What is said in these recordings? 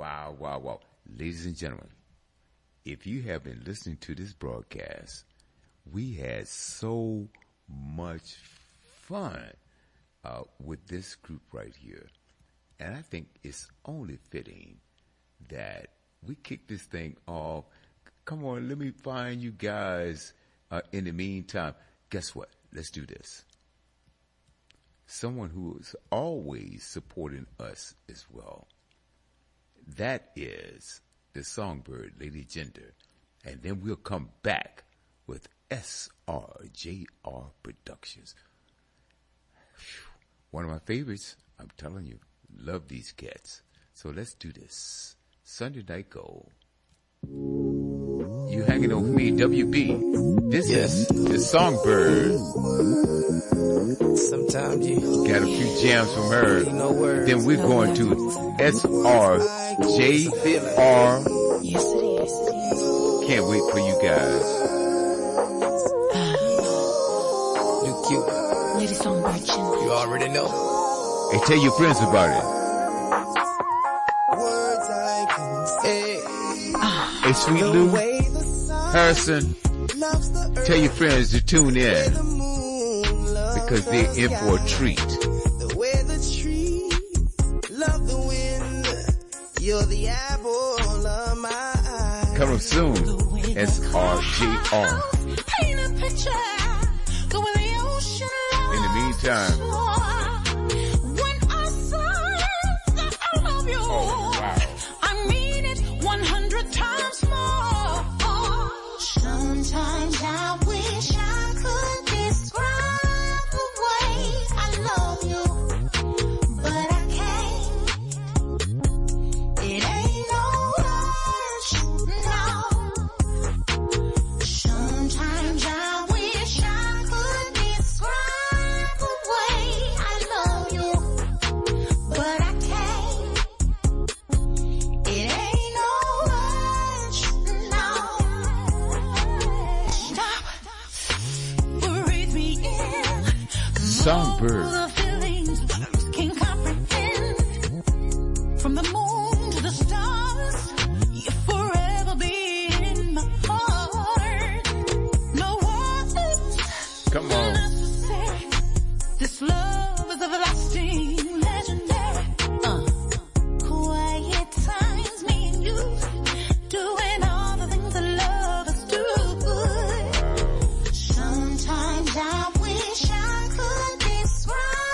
Wow, wow, wow. Ladies and gentlemen, if you have been listening to this broadcast, we had so much fun with this group right here. And I think it's only fitting that we kick this thing off. Come on, let me find you guys. In the meantime, guess what? Let's do this. Someone who is always supporting us as well. That is the Songbird, Lady Gender. And then we'll come back with SRJR Productions. One of my favorites, I'm telling you. Love these cats. So let's do this. Sunday Night Gold. You hanging on with me, WB. This is the Songbird. Sometimes you got a few jams from her. Then we're going to SRJR. Yes, it is. Can't wait for you guys. You cute. Lady Songbird. You already know. Hey, tell your friends about it. Hey, Sweet Lou Harrison, tell your friends to tune in because they're in for a treat. The way the trees love the wind, you're the apple of my eye. Coming soon, SRJR. Paint a picture, the way the ocean loves. In the meantime, when I say that I love you, oh, wow. I mean it 100 times more. Sometimes I wish I could describe the way I love you, but I can't. It ain't no rush, no. Sometimes I wish I could describe the way I love you, but I can't. It ain't no rush, no. Stop, breathe me in. Songbird. The feelings words can't comprehend. From the moon to the stars, you'll forever be in my heart. No words. Come on. This love is everlasting, legendary. Quiet times, me and you, doing all the things that lovers do. Sometimes I wish I could describe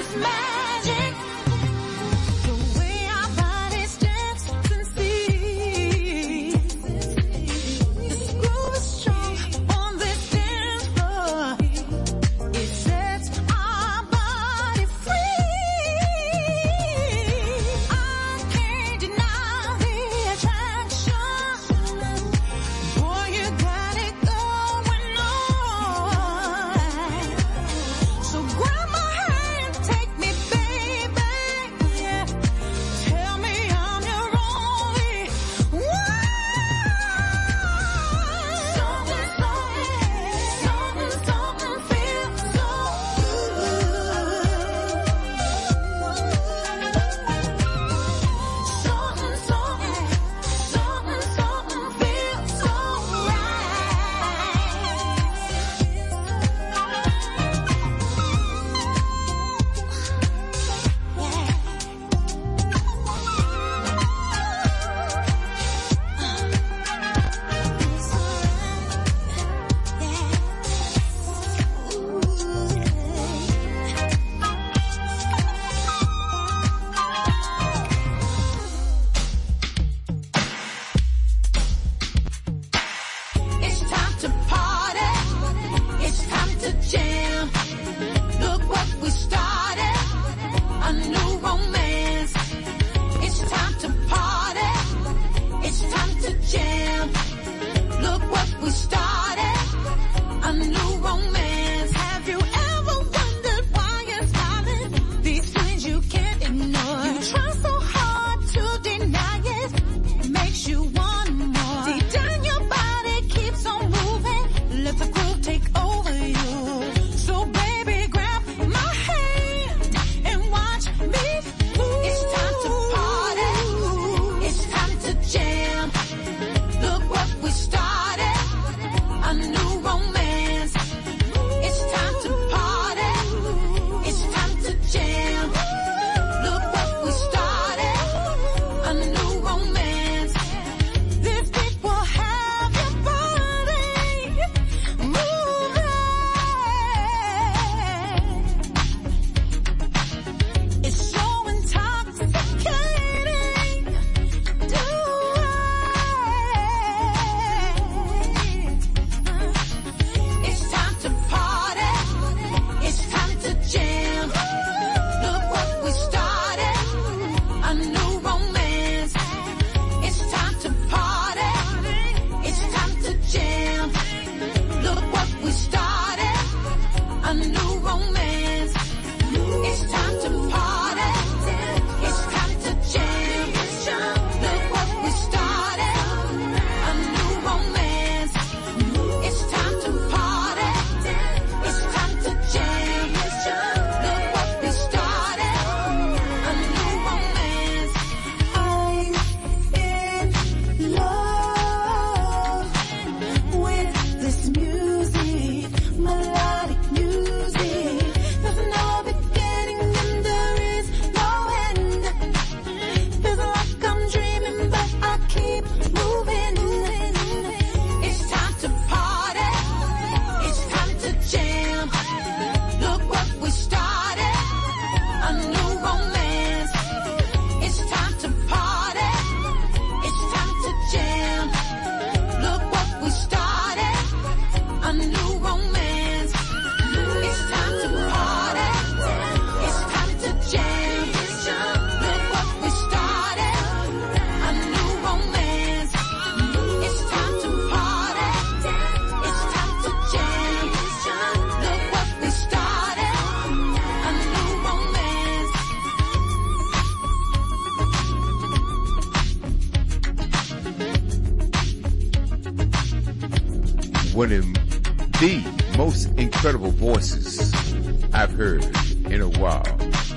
this magic. The way our bodies dance and see. This groove is strong on this dance floor. It sets our body free. I can't deny the attraction. Boy, you got it going on. So grab my hand, take me, baby. Yeah. Tell me I'm your only one. Something, something feels so something feels so It's time to party. It's time to jam. Look what we started. A new romance. It's time to party. It's time to jam. Look what we started. A new romance. Have you ever wondered why you're smiling? These feelings you can't ignore. You try so hard to deny it. Makes you want more. Deep down your body keeps on moving. Let the groove take over you. So baby, grab my hand and watch me move. It's time to party. It's time to jam. Look what we started. A new romance. It's time to party. It's time to jam. Look what we started. A new romance. This beat will have your body moving. It's so intoxicating. Do It's time to party. It's time to jam. Look what we started. A new romance. It's time to party. It's time to jam. Look what we started. A new romance. It's time to party. It's time to jam. Look what we started. A new romance. It's time to party. It's time to jam. Look what we started. A new romance. I'm in love with this music, melodic music. There's no beginning and there is no end. Feels like I'm dreaming, but I keep moving. It's time to party. It's time to jam. Look what we started. A new romance. It's time to party. It's time to jam. Look what we started. A new romance. It's time to party. It's time to jam. Look what we started. A new romance. It's time to party. It's time to jam. Look what we started. A new romance. One of the most incredible voices I've heard in a while.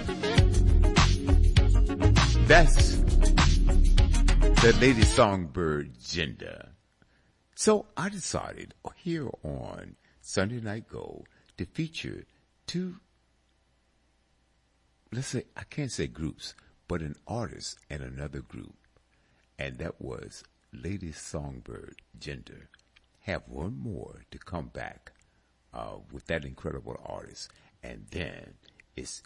That's the Lady Songbird Gender. So I decided here on Sunday Night Gold to feature two, let's say, I can't say groups, but an artist and another group. And that was Lady Songbird Gender. Have one more to come back with that incredible artist. And then It's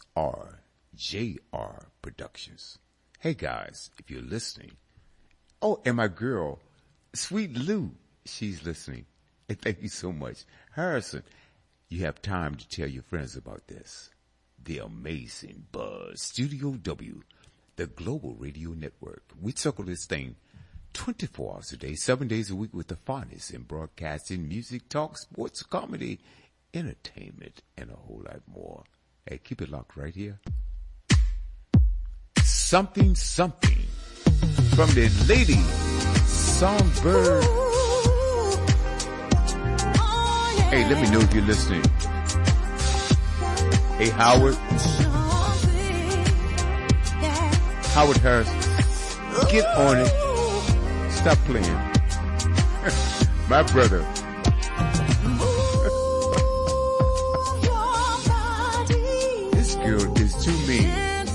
SRJR Productions. Hey guys, if you're listening. Oh, and my girl, Sweet Lou, she's listening. And thank you so much. Harrison, you have time to tell your friends about this. The amazing Buzz Studio W, the global radio network. We circle this thing 24 hours a day, 7 days a week with the finest in broadcasting, music, talk, sports, comedy, entertainment, and a whole lot more. Hey, keep it locked right here. Something from the lady Songbird. Hey, let me know if you're listening. Hey, Howard Harris, get on it. Stop playing. My brother. This girl is too mean.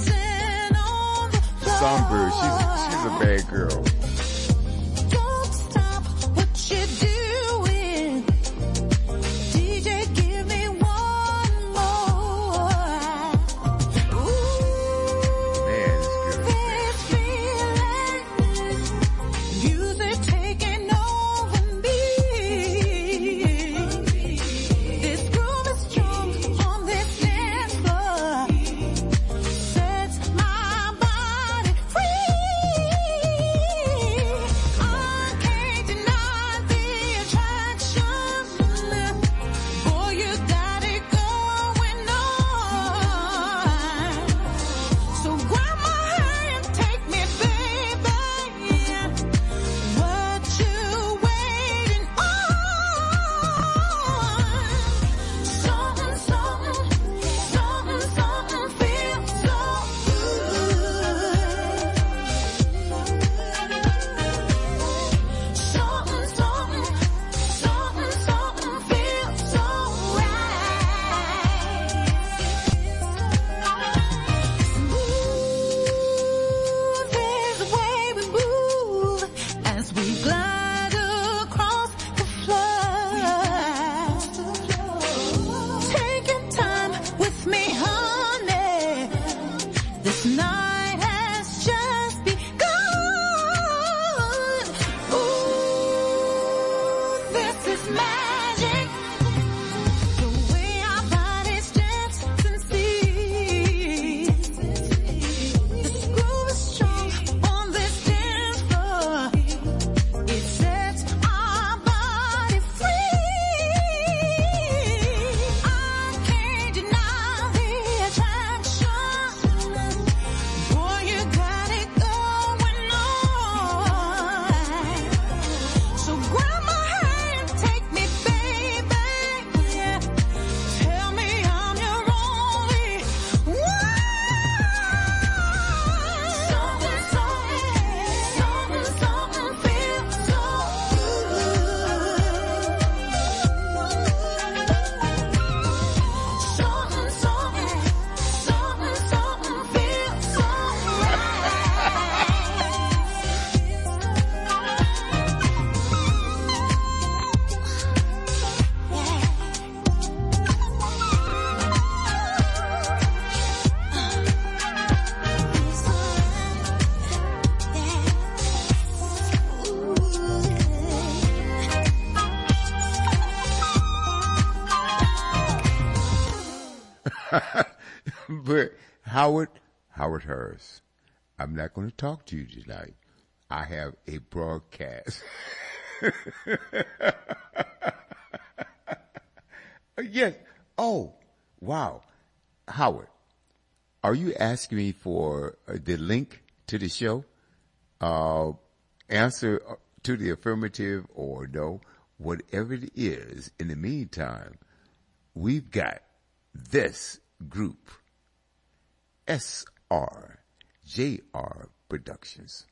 Songbird, she's a bad girl. Don't stop what you're doing. DJ, give me one more. Ooh, Man, this this feeling, music taking over me. This groove is strong on this dance floor. Sets my body free. I can't deny the attraction. Boy, you got it going on. So grab my hand, take me, baby. What you waiting on? Something feels so good. Something feels so right. Smooth is the way we move as we glide across the floor. Taking time with me, honey. This night has just begun. Ooh, this is magic. The way our bodies dance and see. This groove is strong on this dance floor. It sets our body free. I can't deny the attraction. Boy, you got it going on. So grab my hand, take me, baby. Tell me I'm your only one. Something feels so good. Something feels so But Howard Harris, I'm not going to talk to you tonight. I have a broadcast. Yes. Oh, wow. Howard, are you asking me for the link to the show? Answer to the affirmative or no. Whatever it is, in the meantime, we've got this group, SRJR Productions.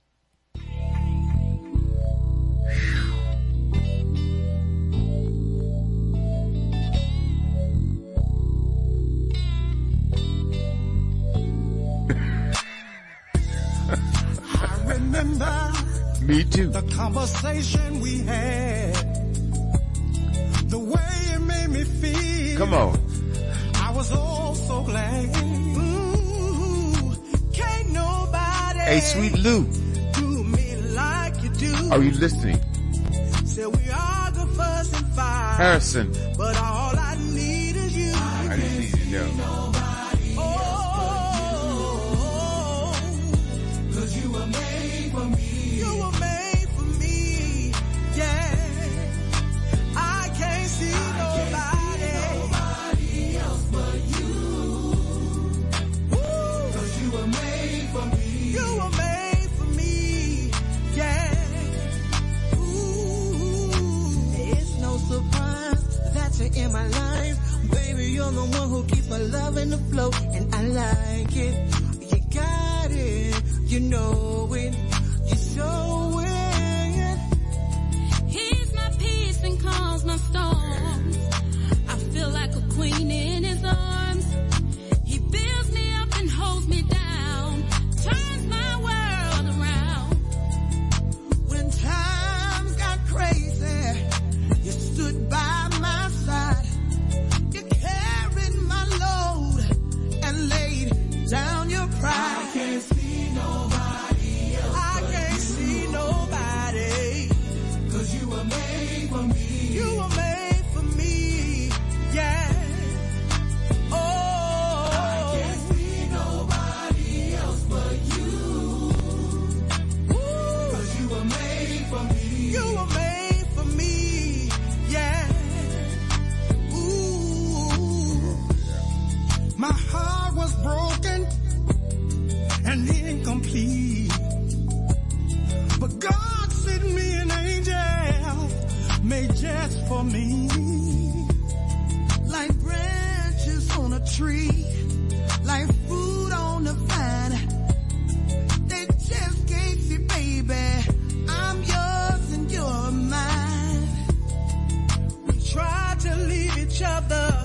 I remember Me too. the conversation we had, the way it made me feel. Come on. I was oh so glad. Ooh, can't nobody. Hey, Sweet Lou. Do me like you do. Are you listening? Say we argue, fuss and fight. Harrison. But all I need is you. I just need to know. Cause you were made for me. You were made for me. Yeah. I can't see nobody else but you. Woo. Cause you were made for me. You were made for me. Yeah. Ooh. It's no surprise that you're in my life. Baby, you're the one who keeps my love in the flow. And I like it. You got it. You know it. You show it. He's my peace and calms my storms. I feel like a queen in his arms. He builds me up and holds me down. Turns my world around. When times got crazy, you stood by my side. You carried my load and laid down your pride. I can't see nobody else. I can't see nobody. Cause you were made for me. You were made for me. Yeah. Oh. I can't see nobody else but you. Ooh. Cause you were made for me. You were made for me. Yeah. Ooh. My heart was broken and incomplete. But God sent me an angel made just for me. Like branches on a tree, like fruit on the vine. They just can't see, baby, I'm yours and you're mine. We tried to leave each other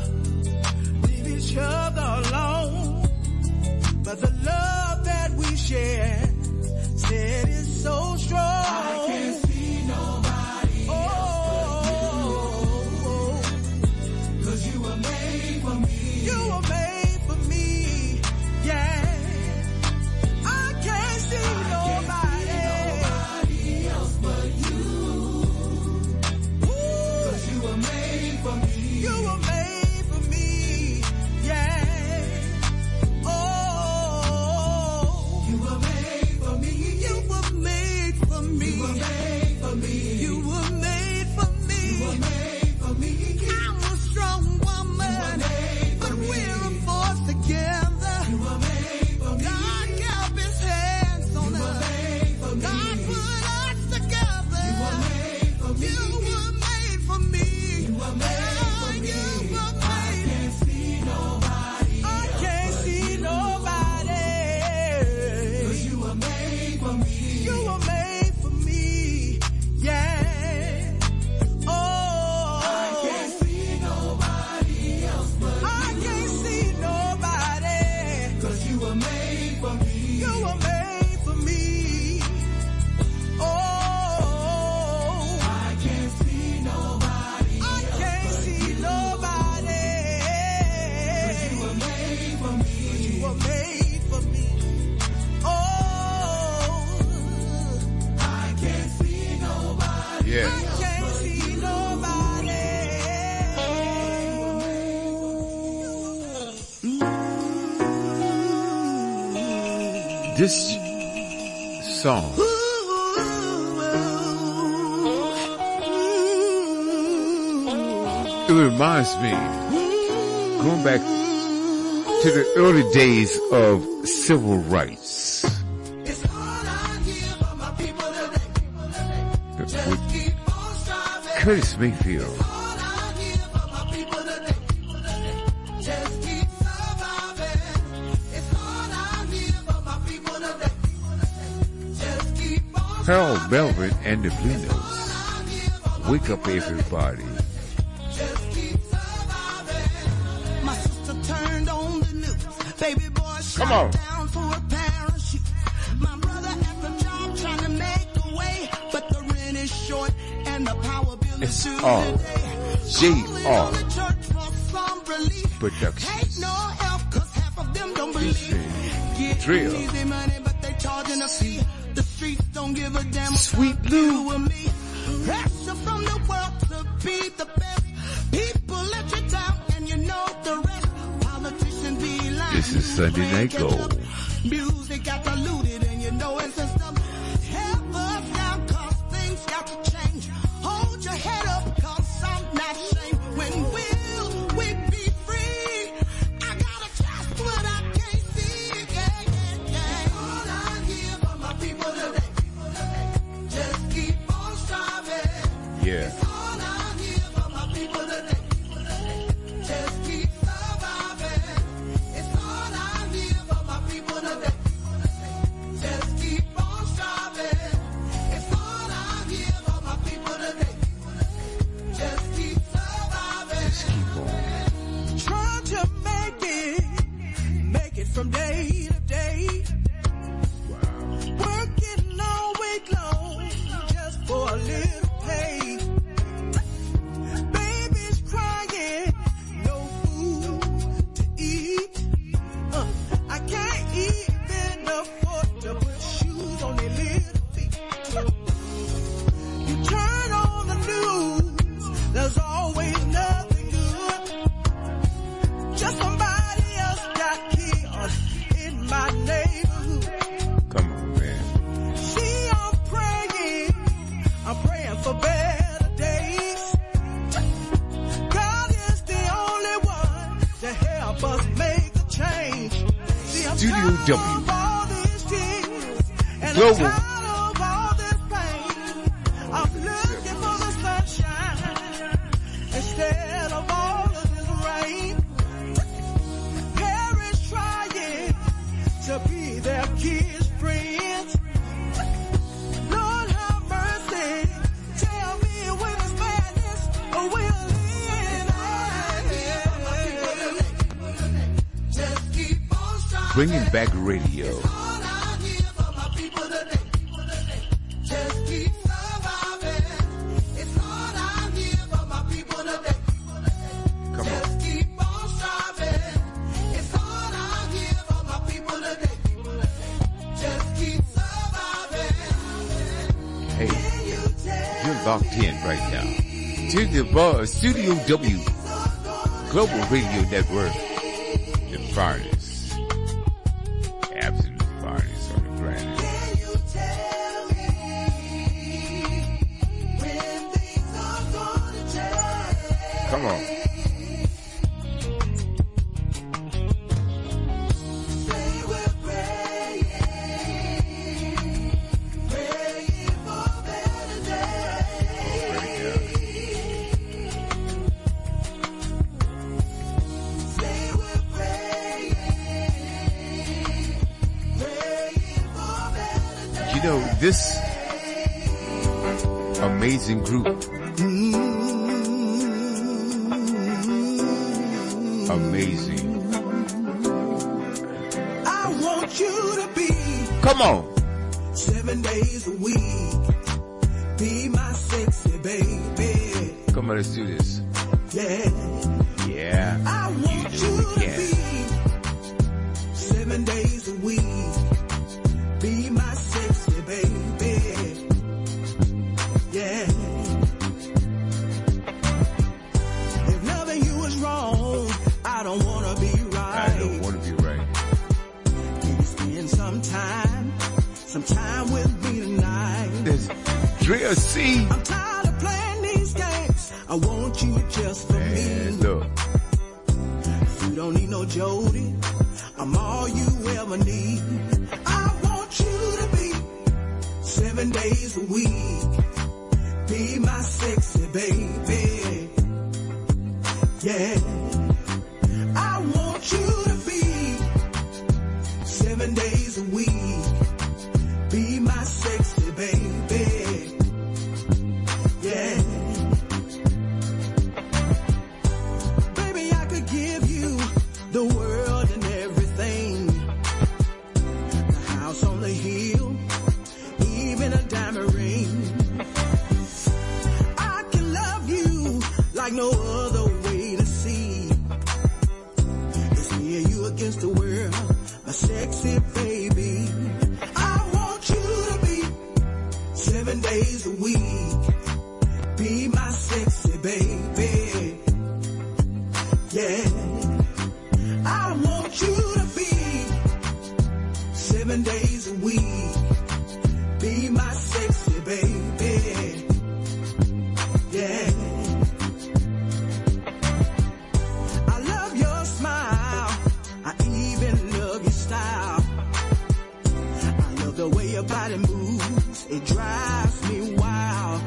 alone. But the love that we share said it's so strong. I can't see nobody else. Cause you were made for me. You were made for me. Yeah. I can't see nobody else but you. Ooh. Cause you were made for me. You were made for me. Yeah. You were made for me. You were made for me. You were made for me. You were made for me. You were made for me. I'm a strong woman, but we're a force together. You were made for me. God kept his hands on us. God put us together. You were made for me. You were made for me. You were made for me. You were made. I can't see nobody. I can't see nobody. You were made for me. You were made for me. Yeah. Oh. I can't see nobody else but you. I can't see nobody. Cause you were made for me. You were made for me. Oh. I can't see nobody. I can't see nobody. Cause you were made for me. You were made for me. Oh, I can't see nobody. Yeah. I can't see nobody. This song it reminds me, going back to the early days of civil rights, It's all I hear from my people today. Just with keep on striving. Curtis Mayfield. All I hear from my people today. Just keep surviving. It's all I hear from my people today. Just keep on Harold striving. Melvin and the Blue Notes. All I hear from my Wake up, everybody. Just keep surviving. My sister turned on the news. Baby boy Come shot on. down for a parachute. My brother at the job trying to make a way, but the rent is short and the power bill is It's due all today. J.R. Calling on the church for some relief. Production. Ain't no help, cause half of them don't believe. Get Drill. easy money, but they charging a fee. The streets don't give a damn Sweet about Blue. you and me. Pressure from the world to be the best. People let you down, and you know the rest. Politicians be lying. This is Sunday Night Gold. Music got diluted, and you know it's a stuff. Help us now, cause things got to change. Hold your head up, cause I'm not ashamed. When will we be free? I gotta trust what I can't see. Yeah, yeah, yeah. All I hear from my people today. Just keep on striving. Yeah. All I hear from my people today. Just keep surviving. It's all I hear from my people today. Just keep on striving. It's all I hear from my people today. Just keep surviving. Just keep on. Trying to make it from day to day. Working all week long just for a little pay. Babies crying, no food to eat. I can't even afford to put shoes on their little feet. You turn on the news, there's always nothing good. Just somebody else got killed in my neighborhood. Come on, man. See, I'm praying for better days. God is the only one to help us make a change. See, I'm Studio tired W. of all these tears, and Global. I'm tired of all this pain. I'm looking for the sunshine instead of all of this rain. Parents trying to be their kids' friends. Lord have mercy. Tell me when it's madness or will end. Just keep on striving. Bringing back radio. All I hear from my people today. Just keep surviving. It's all I hear from my people today. Come on. Just keep on striving. It's all I hear from my people today. Just keep surviving. Hey, Can you tell you're locked in right now to the Studio W Global Radio Network. The finest, absolute finest on the planet. Can you tell me when things are gonna change? Come on. Say we're praying for better days. Right now. Say we're praying for better days. You know, this amazing group, amazing. I want you to be Come on. 7 days a week. Be my sexy baby. Come on, let's do this. Yeah. Yeah. I want You you know we to can. be 7 days a week. Be my sexy baby. Yeah. If loving you is wrong, I don't wanna be right. I don't want to be right. Can you spend some time with me tonight? There's Drea C. I'm tired of playing these games. I want you just for me. And look, You don't need no Jody. I'm all you ever need. I want you to be 7 days a week. Be my sexy baby. Yeah. I want you to be 7 days a week. Be my sexy baby. Yeah. Baby, I could give you the world and everything. The house on the hill, even a diamond ring. I can love you like no other way to see. sexy baby. I want you to be 7 days a week. Be my sexy baby. Yeah. I want you to be 7 days a week. Be my sexy baby. Yeah. I love your smile. I even love your style. I love the way your body moves. It drives me wild.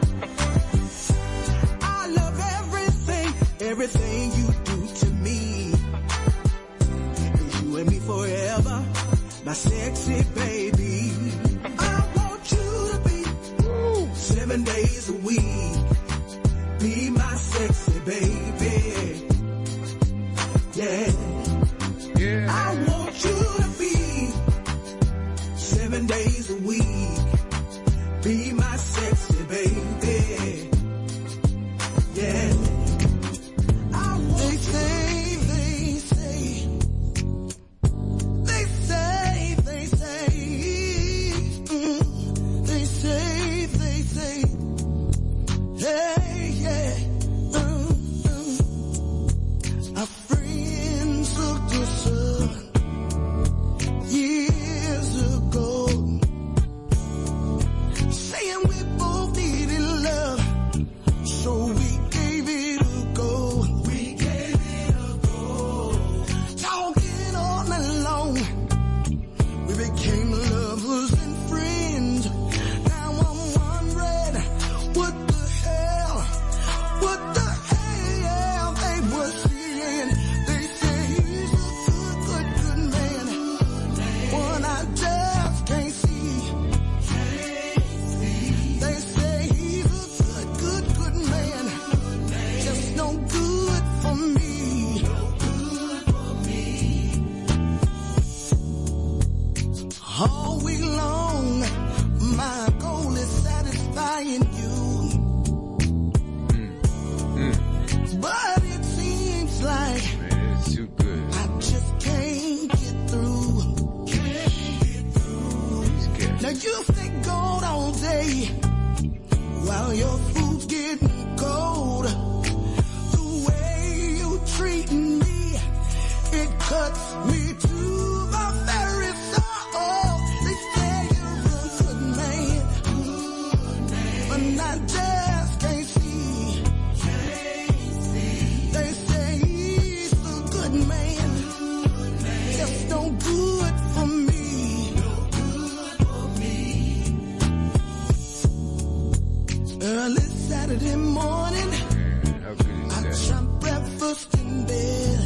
I love everything you do to me. It's you and me forever, my sexy baby. I want you to be 7 days a week. Be my sexy baby. Yeah. Yeah. I want you to be 7 days a week. Be my sexy baby. Yeah. They say, hey, yeah, our friends looked us up years ago, saying we both needed love, so we gave it a go. Talking all night long, we became lovers and friends. Now I'm wondering what the hell they were seeing. They say he's a good man, one I just can't see. They say he's a good man, just no good for me. All week long, my goal is satisfying you. But it seems like Man, it's too good. I just can't get through. These cats. Now you stay gone all day while your food's getting cold. The way you treat me, it cuts me to my very soul. They say you're a good man, but I just can't see. They say he's a good man, just no good for me. Early Saturday morning, Man, how good I is that? chop breakfast in bed.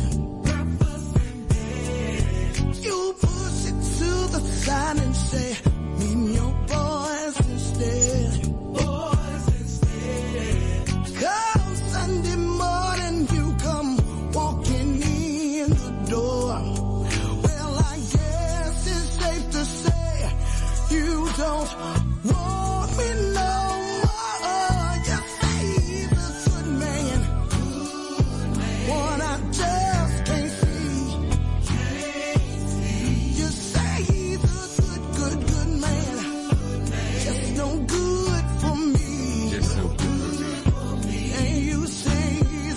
You push it to the side and say, meet your boys instead. Come Sunday morning, you come walking in the door. Well, I guess it's safe to say you don't want me no more. You say he's a good man, one I just can't see. You say he's a good man, just no good for me. Just so good for me. And you say he's a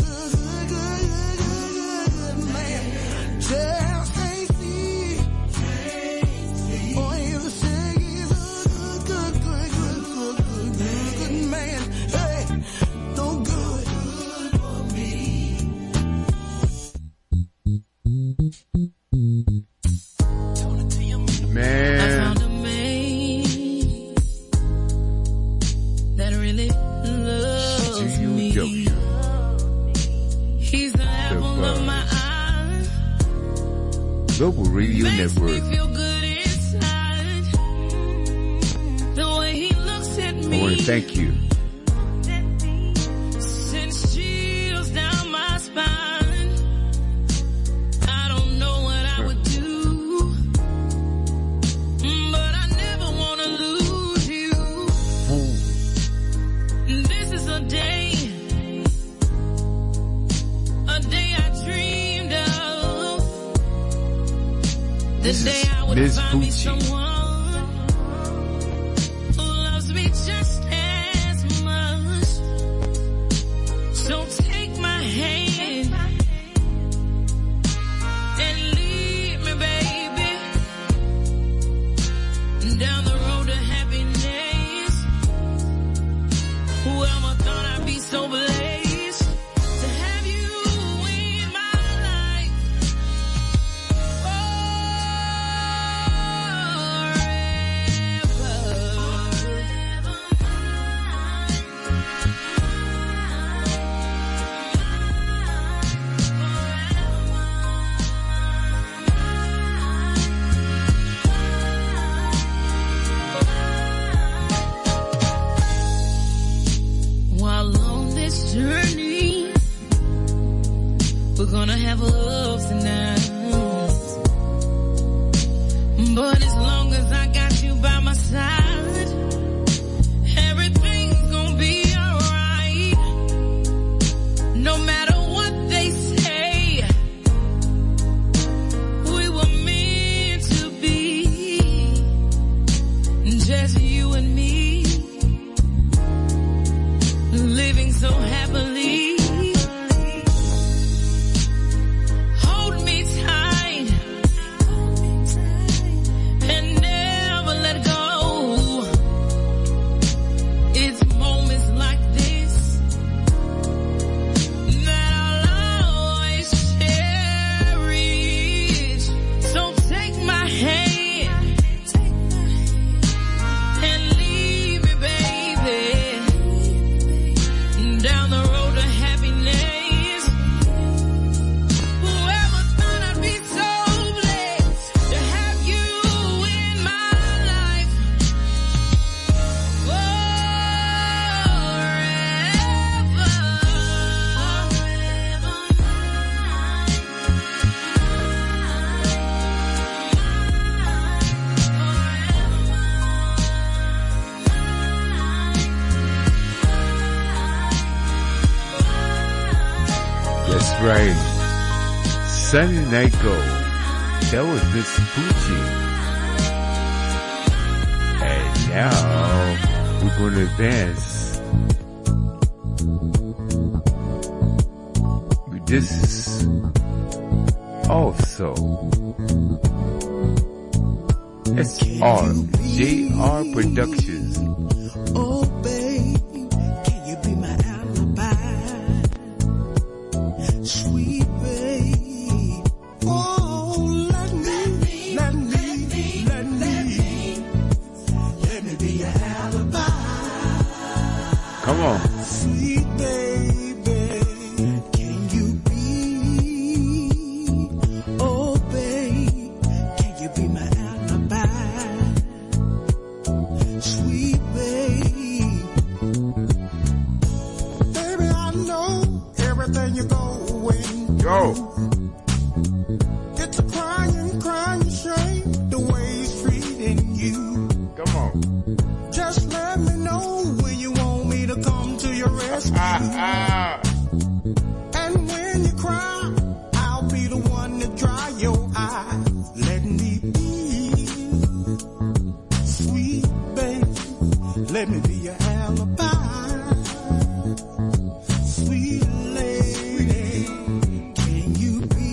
good man, just can't see. Or you say he's a good man, hey, no good. I Man, found a man that really loves me. GUW. He's the apple of my eye. Global Radio Makes me Network. feel good inside. The way he looks at me. I want to thank you. Sends chills down my spine. I don't know what I would do, but I never want to lose you. This is a day I dreamed of. The This is Yes, Miss Poochie. Who loves me just as much. So take my hand and lead me, baby, down the road to happiness. Whoever thought I'd be so blessed to have you in my life while on this journey, we're gonna have ups and downs. But as long as I got you by my side, everything's gonna be alright. No matter what they say, we were meant to be. Just you and me, living so happily. Hold me tight and never let go. It's moments like this that I'll always cherish. So take my hand and lead me, baby, down the road to happiness. Whoever thought I'd be so blessed to have you in my life That's right. Sunday Night Gold. That was Miss Poochie. And now we're going to advance with this also. It's JR Productions. Oh, babe, can you be my alibi? Sweet babe. Oh, let me be your alibi. Come on. Sweet baby, can you be? Oh, babe, can you be my alibi? Sweet babe. Baby, I know everything you're going Go. It's a crying shame the way he's treating you. Come on. Just let me know when you want me to come to your rescue. And when you cry, I'll be the one to dry your eyes. Let me be, sweet babe. Let me be your alibi. Sweet lady, can you be?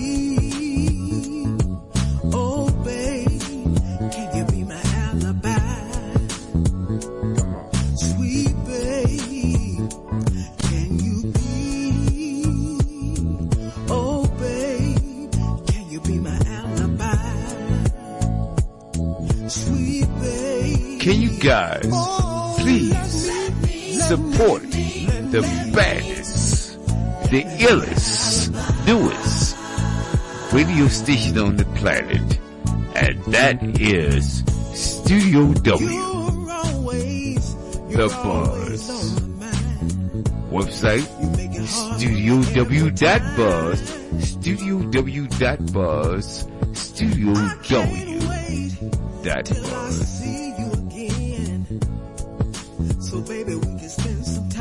Oh, babe, can you be my alibi? Sweet babe, can you be? Oh, babe, can you be my alibi? Sweet babe. Can you guys please support the baddest, the illest, newest radio station on the planet, and that is Studio W, The Buzz. Website, StudioW.Buzz, StudioW.Buzz, StudioW.Buzz. See you again. So baby, we can spend some